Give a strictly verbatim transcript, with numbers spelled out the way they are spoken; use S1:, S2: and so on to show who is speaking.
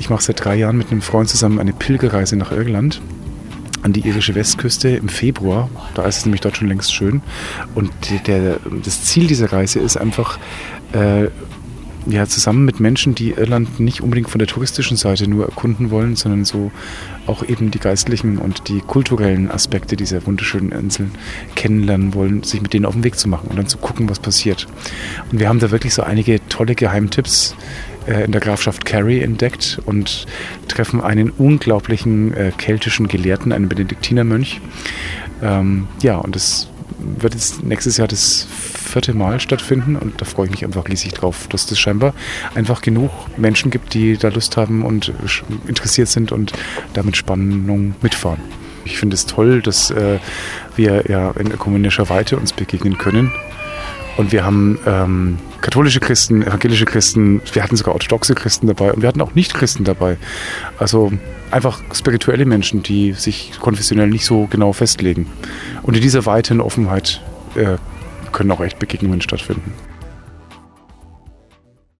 S1: ich mache seit drei Jahren mit einem Freund zusammen eine Pilgerreise nach Irland, an die irische Westküste im Februar. Da ist es nämlich dort schon längst schön. Und der, das Ziel dieser Reise ist einfach, äh, ja, zusammen mit Menschen, die Irland nicht unbedingt von der touristischen Seite nur erkunden wollen, sondern so auch eben die geistlichen und die kulturellen Aspekte dieser wunderschönen Inseln kennenlernen wollen, sich mit denen auf den Weg zu machen und dann zu gucken, was passiert. Und wir haben da wirklich so einige tolle Geheimtipps äh, in der Grafschaft Kerry entdeckt und treffen einen unglaublichen äh, keltischen Gelehrten, einen Benediktinermönch. Ähm, ja, und das wird jetzt nächstes Jahr das vierte Mal stattfinden und da freue ich mich einfach riesig drauf, dass es scheinbar einfach genug Menschen gibt, die da Lust haben und interessiert sind und da mit Spannung mitfahren. Ich finde es toll, dass äh, wir ja in ökumenischer Weite uns begegnen können. Und wir haben ähm, katholische Christen, evangelische Christen, wir hatten sogar orthodoxe Christen dabei und wir hatten auch Nicht-Christen dabei. Also einfach spirituelle Menschen, die sich konfessionell nicht so genau festlegen. Und in dieser weiten Offenheit äh, können auch echt Begegnungen stattfinden.